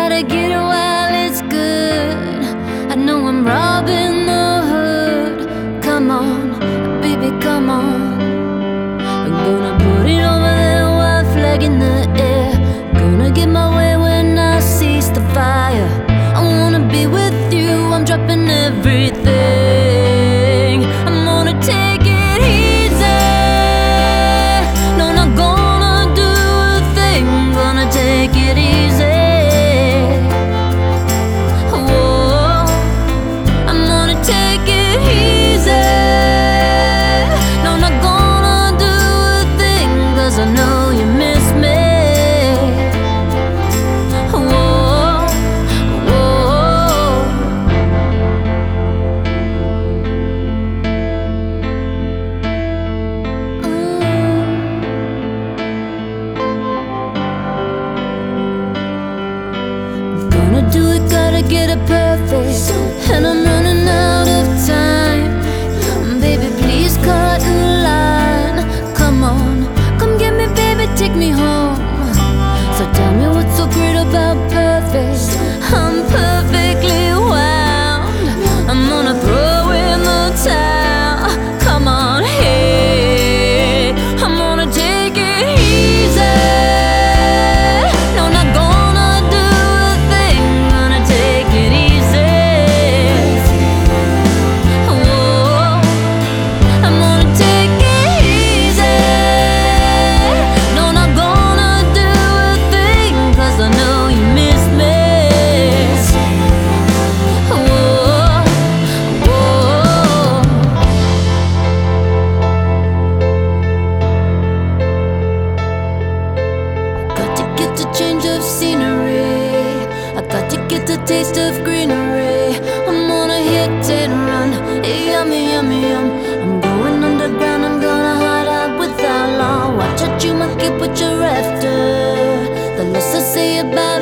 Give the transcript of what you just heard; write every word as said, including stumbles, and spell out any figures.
gotta get it while it's good. I know I'm robbing the hood. Come on, baby, come on. I'm gonna put it over there, white flag in the air. Gonna get my way when I cease the fire. I wanna be with you, I'm dropping everything. I'm gonna take it easy. No, not gonna do a thing. Gonna take it easy. Whoa, I'm gonna take it easy. No, not gonna do a thing, 'cause I know you miss me. Gonna do it, gotta get it perfect. And I'm running out of time. Baby, please cut in line. Come on, come get me, baby, take me home. So tell me what's so great about perfect. I'm perfectly wound. I'm gonna throw in the towel. Come on, hey, I'm gonna take it easy. No, not gonna do a thing. Gonna take it easy. Whoa, I'm gonna take it easy. No, not gonna do a thing, 'cause I know you miss me. Whoa, whoa. Got to get the change of scenery. I got to get the taste of greenery. I'm gonna hit and run. Yummy, yummy, yum. I'm going underground. I'm gonna hide out with outlaw. Watch out, you might get what you're after. The less I say about